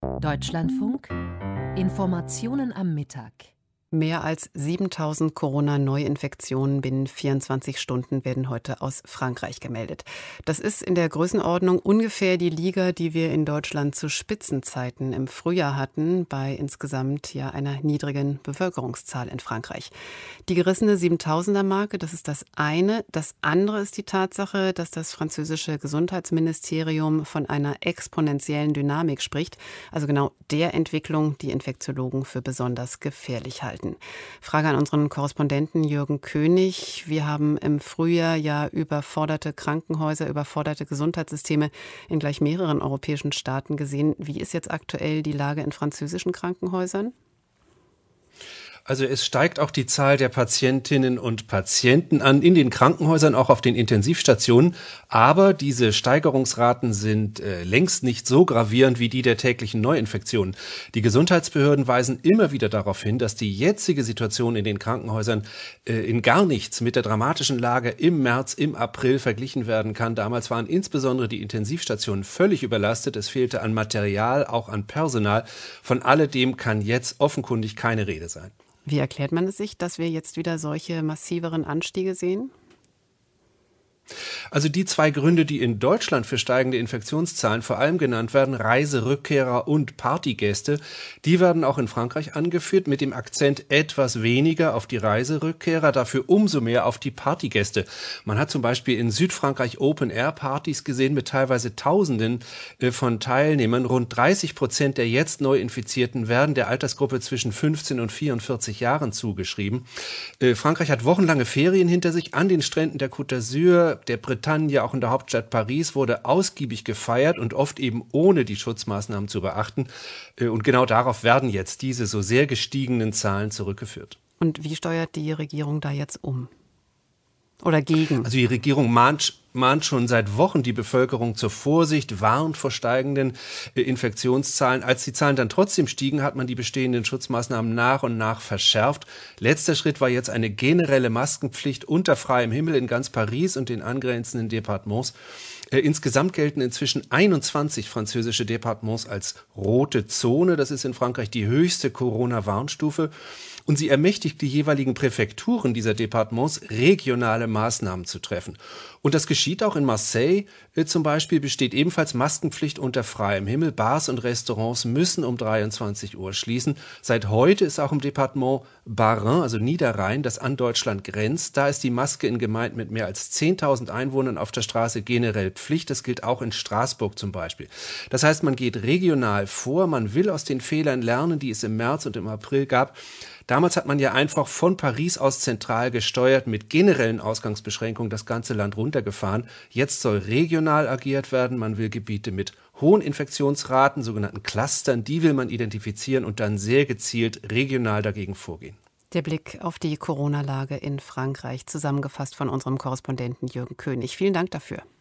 Deutschlandfunk Informationen am Mittag. Mehr als 7.000 Corona-Neuinfektionen binnen 24 Stunden werden heute aus Frankreich gemeldet. Das ist in der Größenordnung ungefähr die Liga, die wir in Deutschland zu Spitzenzeiten im Frühjahr hatten, bei insgesamt einer niedrigen Bevölkerungszahl in Frankreich. Die gerissene 7.000er-Marke, das ist das eine. Das andere ist die Tatsache, dass das französische Gesundheitsministerium von einer exponentiellen Dynamik spricht, also genau der Entwicklung, die Infektiologen für besonders gefährlich halten. Frage an unseren Korrespondenten Jürgen König. Wir haben im Frühjahr ja überforderte Krankenhäuser, überforderte Gesundheitssysteme in gleich mehreren europäischen Staaten gesehen. Wie ist jetzt aktuell die Lage in französischen Krankenhäusern? Also es steigt auch die Zahl der Patientinnen und Patienten an in den Krankenhäusern, auch auf den Intensivstationen. Aber diese Steigerungsraten sind längst nicht so gravierend wie die der täglichen Neuinfektionen. Die Gesundheitsbehörden weisen immer wieder darauf hin, dass die jetzige Situation in den Krankenhäusern in gar nichts mit der dramatischen Lage im März, im April verglichen werden kann. Damals waren insbesondere die Intensivstationen völlig überlastet. Es fehlte an Material, auch an Personal. Von alledem kann jetzt offenkundig keine Rede sein. Wie erklärt man es sich, dass wir jetzt wieder solche massiveren Anstiege sehen? Also die zwei Gründe, die in Deutschland für steigende Infektionszahlen vor allem genannt werden, Reiserückkehrer und Partygäste, die werden auch in Frankreich angeführt, mit dem Akzent etwas weniger auf die Reiserückkehrer, dafür umso mehr auf die Partygäste. Man hat zum Beispiel in Südfrankreich Open-Air-Partys gesehen mit teilweise Tausenden von Teilnehmern. Rund 30% der jetzt Neuinfizierten werden der Altersgruppe zwischen 15 und 44 Jahren zugeschrieben. Frankreich hat wochenlange Ferien hinter sich. An den Stränden der Côte d'Azur, der Bretagne, auch in der Hauptstadt Paris, wurde ausgiebig gefeiert und oft eben ohne die Schutzmaßnahmen zu beachten. Und genau darauf werden jetzt diese so sehr gestiegenen Zahlen zurückgeführt. Und wie steuert die Regierung da jetzt um? Oder gegen? Also die Regierung mahnt schon seit Wochen die Bevölkerung zur Vorsicht, warnt vor steigenden Infektionszahlen. Als die Zahlen dann trotzdem stiegen, hat man die bestehenden Schutzmaßnahmen nach und nach verschärft. Letzter Schritt war jetzt eine generelle Maskenpflicht unter freiem Himmel in ganz Paris und den angrenzenden Departements. Insgesamt gelten inzwischen 21 französische Departements als rote Zone. Das ist in Frankreich die höchste Corona-Warnstufe. Und sie ermächtigt die jeweiligen Präfekturen dieser Departements, regionale Maßnahmen zu treffen. Und das geschieht auch in Marseille. Zum Beispiel besteht ebenfalls Maskenpflicht unter freiem Himmel. Bars und Restaurants müssen um 23 Uhr schließen. Seit heute ist auch im Departement Bas-Rhin, also Niederrhein, das an Deutschland grenzt. Da ist die Maske in Gemeinden mit mehr als 10.000 Einwohnern auf der Straße generell Pflicht. Das gilt auch in Straßburg zum Beispiel. Das heißt, man geht regional vor. Man will aus den Fehlern lernen, die es im März und im April gab. Damals hat man ja einfach von Paris aus zentral gesteuert, mit generellen Ausgangsbeschränkungen das ganze Land runtergefahren. Jetzt soll regional agiert werden. Man will Gebiete mit hohen Infektionsraten, sogenannten Clustern, die will man identifizieren und dann sehr gezielt regional dagegen vorgehen. Der Blick auf die Corona-Lage in Frankreich, zusammengefasst von unserem Korrespondenten Jürgen König. Vielen Dank dafür.